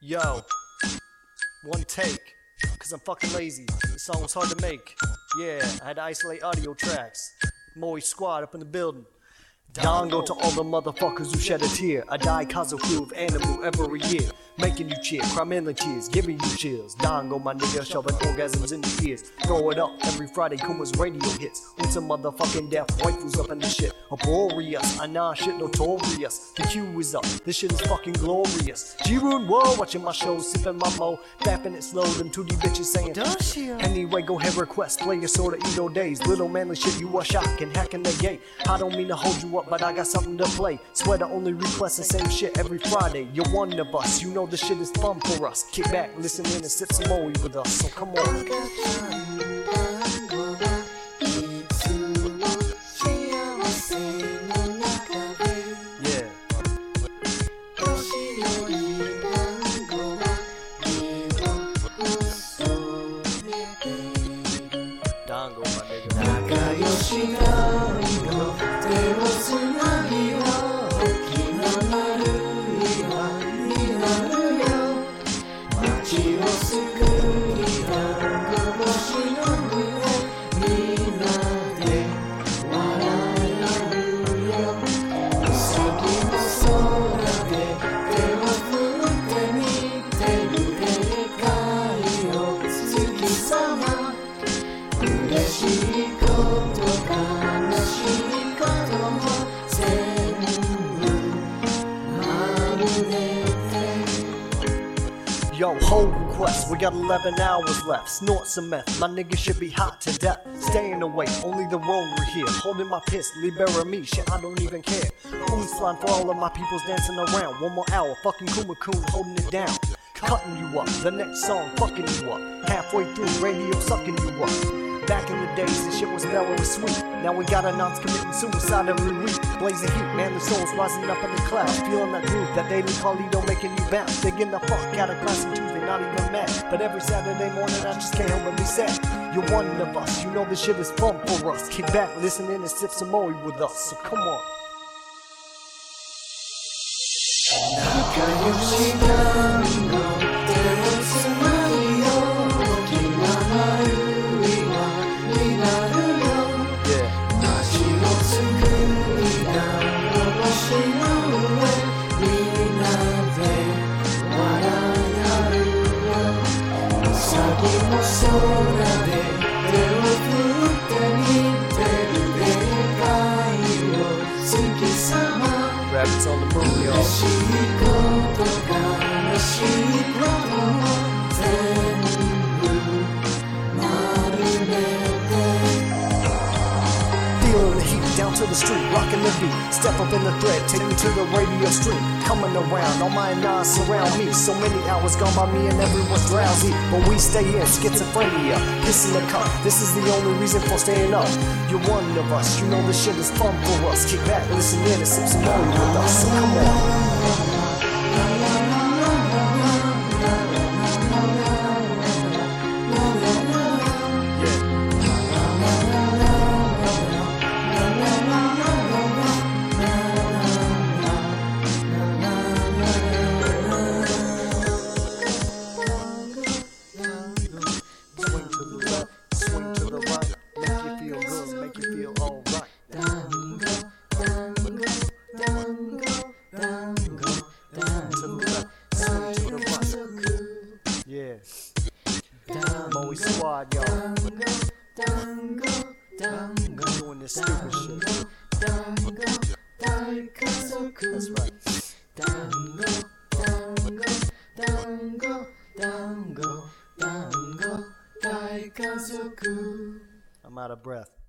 Yo, one take, cause I'm fucking lazy. The song was hard to make. Yeah, I had to isolate audio tracks. Moe squad up in the building. Dongo to all the motherfuckers who shed a tear. I die cause of flu of animal every year. Making you cheer, crime in the tears, giving you chills. Dongo, my nigga, shoving orgasms in your ears. Throw it up every Friday, Kuma's radio hits. With some motherfucking deaf waifus up in the shit. Uproarious, I nah shit notorious. The Q is up, this shit is fucking glorious. G-Roon, whoa, watching my show, sipping my mo. Fapping it slow, them 2D bitches saying anyway, go ahead, request, play your sorta Edo days. Little manly shit, you are shocking, hacking the gate. I don't mean to hold you up, but I got something to play. Swear to only request the same shit every Friday. You're one of us, you know this shit is fun for us. Kick back, listen in and sip some Moe with us, so come on. Yeah. Dongo, my Yo, whole request, we got 11 hours left. Snort some meth, my nigga should be hot to death. Staying away, only the roller here. Holding my piss, libera me, shit I don't even care. Slime for all of my peoples dancing around. One more hour, fucking Kuma Kun holding it down. Cutting you up, the next song fucking you up. Halfway through, radio sucking you up. Back in the days, this shit was mellow and sweet. Now we got a nonce committing suicide every week. Blazing heat, manly souls rising up in the clouds. Feeling that groove, that daily Carlito making you bounce. Digging the fuck out of class on Tuesday, not even mad. But every Saturday morning I just can't help but be sad. You're one of us, you know this shit is fun for us. Kick back, listen in and sip some Moe with us, so come on. Rabbits on the moon, y'all. Feeling the heat, down to the street, rocking the beat. Step up in the thread, take me to the radio stream. Coming around, all my nines surround me. So many hours gone by me and everyone's drowsy. But we stay in schizophrenia, pissing the cup. This is the only reason for staying up. You're one of us, you know this shit is fun for us. Kick back, listen in and sip some Moe with us, so come on. Yeah, Moe squad, y'all. Doing this stupid shit. That's right. I'm out of breath.